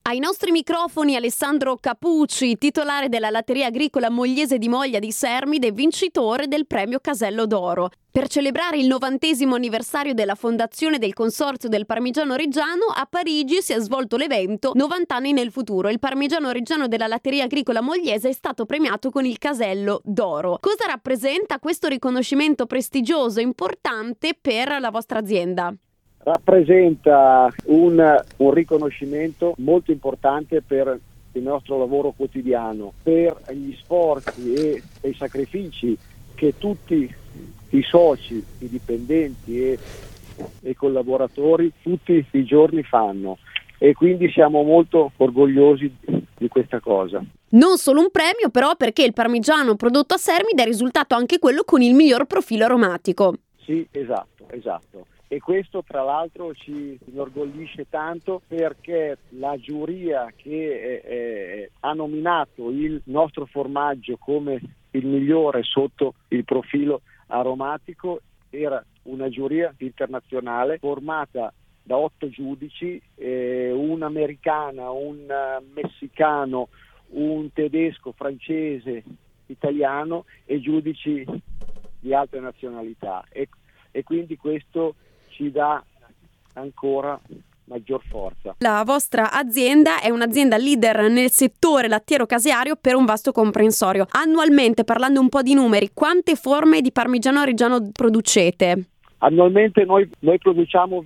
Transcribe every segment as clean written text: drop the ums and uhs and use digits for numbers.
Ai nostri microfoni Alessandro Capucci, titolare della latteria agricola Mogliese di Moglia di Sermide, vincitore del premio Casello d'Oro. Per celebrare il 90° anniversario della fondazione del Consorzio del Parmigiano Reggiano, a Parigi si è svolto l'evento 90 anni nel futuro. Il Parmigiano Reggiano della latteria agricola mogliese è stato premiato con il Casello d'Oro. Cosa rappresenta questo riconoscimento prestigioso e importante per la vostra azienda? Rappresenta un riconoscimento molto importante per il nostro lavoro quotidiano, per gli sforzi e i sacrifici che tutti i soci, i dipendenti e i collaboratori tutti i giorni fanno, e quindi siamo molto orgogliosi di questa cosa. Non solo un premio però, perché il parmigiano prodotto a Sermide è risultato anche quello con il miglior profilo aromatico. Sì, esatto. E questo tra l'altro ci inorgoglisce tanto, perché la giuria che ha nominato il nostro formaggio come il migliore sotto il profilo aromatico era una giuria internazionale formata da 8 giudici, un'americana, un messicano, un tedesco, francese, italiano e giudici di altre nazionalità, e quindi questo ci dà ancora maggior forza. La vostra azienda è un'azienda leader nel settore lattiero-caseario per un vasto comprensorio. Annualmente, parlando un po' di numeri, quante forme di parmigiano reggiano producete? Annualmente noi produciamo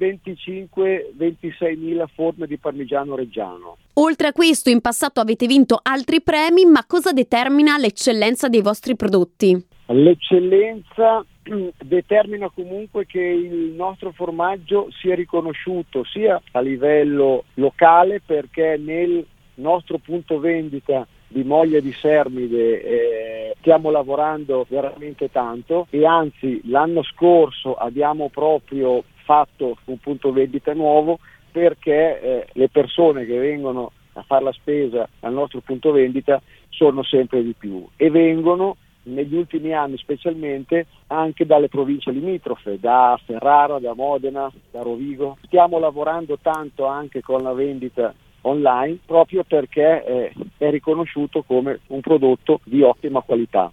25-26 mila forme di parmigiano reggiano. Oltre a questo, in passato avete vinto altri premi, ma cosa determina l'eccellenza dei vostri prodotti? L'eccellenza determina comunque che il nostro formaggio sia riconosciuto sia a livello locale, perché nel nostro punto vendita di Moglia di Sermide stiamo lavorando veramente tanto, e anzi l'anno scorso abbiamo proprio fatto un punto vendita nuovo, perché le persone che vengono a fare la spesa al nostro punto vendita sono sempre di più, e vengono negli ultimi anni specialmente anche dalle province limitrofe, da Ferrara, da Modena, da Rovigo. Stiamo lavorando tanto anche con la vendita online, proprio perché è riconosciuto come un prodotto di ottima qualità.